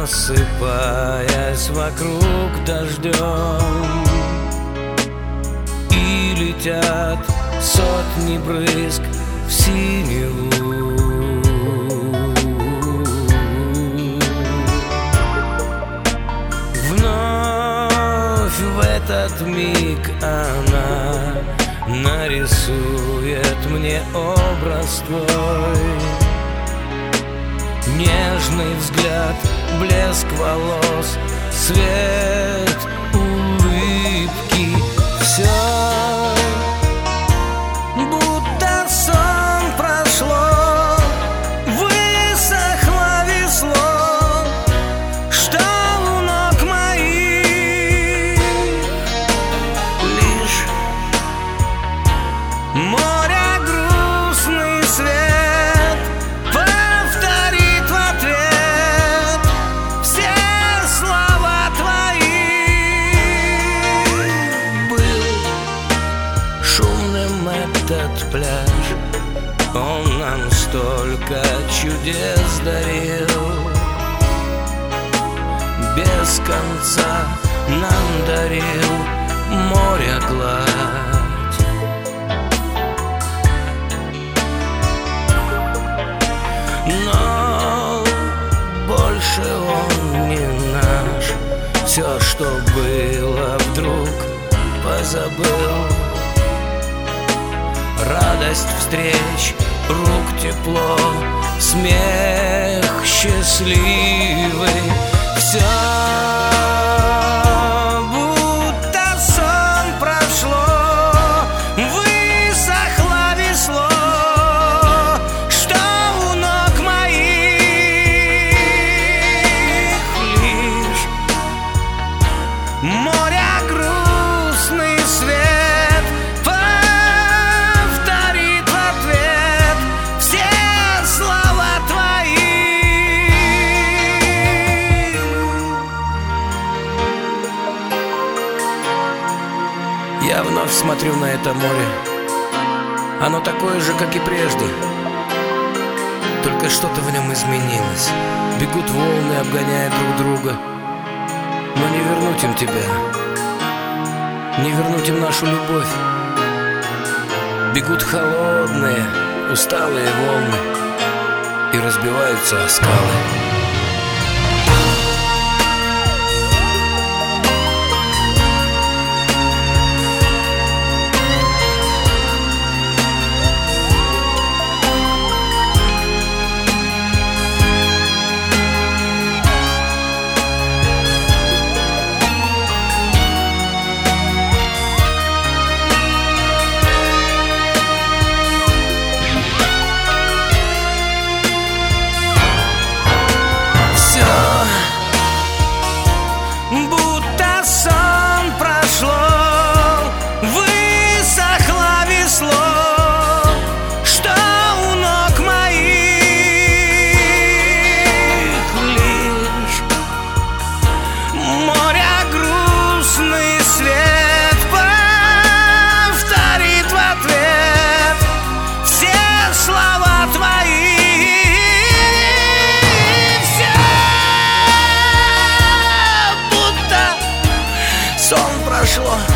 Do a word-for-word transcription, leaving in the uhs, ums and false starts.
рассыпаясь вокруг дождем, и летят сотни брызг в синеву. Вновь в этот миг она нарисует мне образ твой. Нежный взгляд, блеск волос, свет улыбки. Все будто сон прошло, высохло весло, что у ног моих. Лишь море грустный свет повторит в ответ все слова твои. Был шумным этот пляж, он нам столько чудес дарил. Без конца нам дарил море гладь. Но больше он не наш. Все, что было, вдруг позабыл. Радость встреч, рук тепло, смех счастливый. Все будто сон прошло, высохло весло, что у ног моих. Лишь море грустный свет повторит в ответ все слова твои. Я вновь смотрю на это море. Оно такое же, как и прежде, только что-то в нем изменилось. Бегут волны, обгоняя друг друга. Но не вернуть им тебя, не вернуть им нашу любовь. Бегут холодные, усталые волны и разбиваются о скалы. Будто сон прошло, высохло весло, что у ног моих. Лишь море грустный свет повторит в ответ все слова твои. Сон прошло,